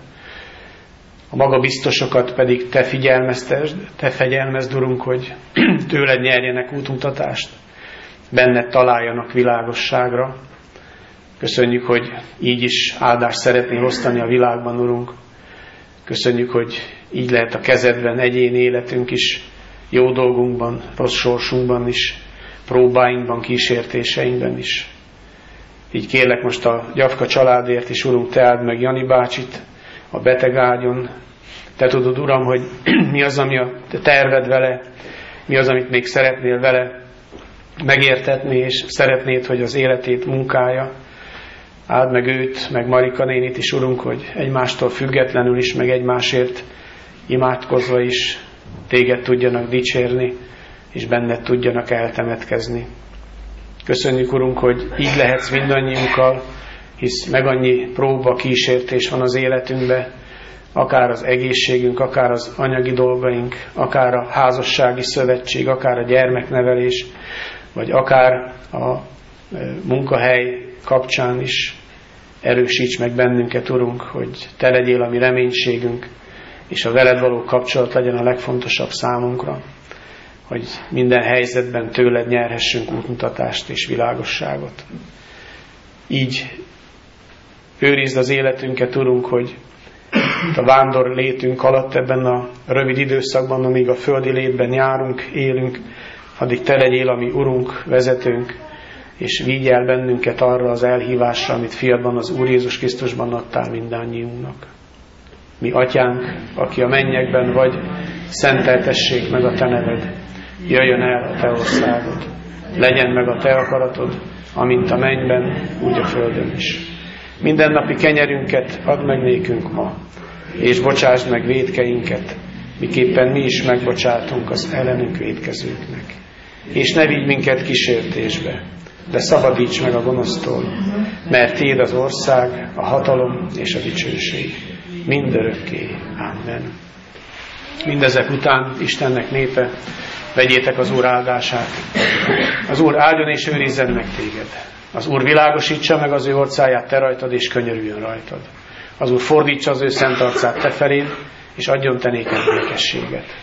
A magabiztosokat pedig Te figyelmeztesd, Te fegyelmezd, Urunk, hogy tőled nyerjenek útmutatást, benned találjanak világosságra. Köszönjük, hogy így is áldást szeretnél osztani a világban, Urunk. Köszönjük, hogy így lehet a kezedben egyéni életünk is, jó dolgunkban, rossz sorsunkban is, próbáinkban, kísértéseinkben is. Így kérlek most a Gyafka családért is, Urunk, Te áld meg Jani bácsit a beteg ágyon. Te tudod, Uram, hogy mi az, ami a Te terved vele, mi az, amit még szeretnél vele megértetni, és szeretnéd, hogy az életét munkálja. Áld meg őt, meg Marika nénit is, Urunk, hogy egymástól függetlenül is, meg egymásért imádkozva is Téged tudjanak dicsérni, és benned tudjanak eltemetkezni. Köszönjük, Urunk, hogy így lehetsz mindannyiunkkal, hisz meg annyi próba, kísértés van az életünkben, akár az egészségünk, akár az anyagi dolgaink, akár a házassági szövetség, akár a gyermeknevelés, vagy akár a munkahely kapcsán is. Erősíts meg bennünket, Urunk, hogy Te legyél a mi reménységünk, és a veled való kapcsolat legyen a legfontosabb számunkra, hogy minden helyzetben tőled nyerhessünk útmutatást és világosságot. Így őrizd az életünket, Urunk, hogy a vándor létünk alatt ebben a rövid időszakban, amíg a földi létben járunk, élünk, addig Te legyél a mi Urunk, vezetőnk, és vigy el bennünket arra az elhívásra, amit fiadban, az Úr Jézus Krisztusban adtál mindannyiunknak. Mi Atyánk, aki a mennyekben vagy, szenteltessék meg a Te neved, jöjjön el a Te országod, legyen meg a Te akaratod, amint a mennyben, úgy a földön is. Mindennapi kenyerünket add meg nékünk ma, és bocsásd meg vétkeinket, miképpen mi is megbocsátunk az ellenünk vétkezőknek. És ne vigy minket kísértésbe, de szabadíts meg a gonosztól, mert Tiéd az ország, a hatalom és a dicsőség mindörökké. Amen. Mindezek után, Istennek népe, vegyétek az Úr áldását. Az Úr áldjon és őrizzen meg téged. Az Úr világosítsa meg az ő orcáját te rajtad, és könyörüljön rajtad. Az Úr fordítsa az ő szent arcát te feléd, és adjon te néked békességet.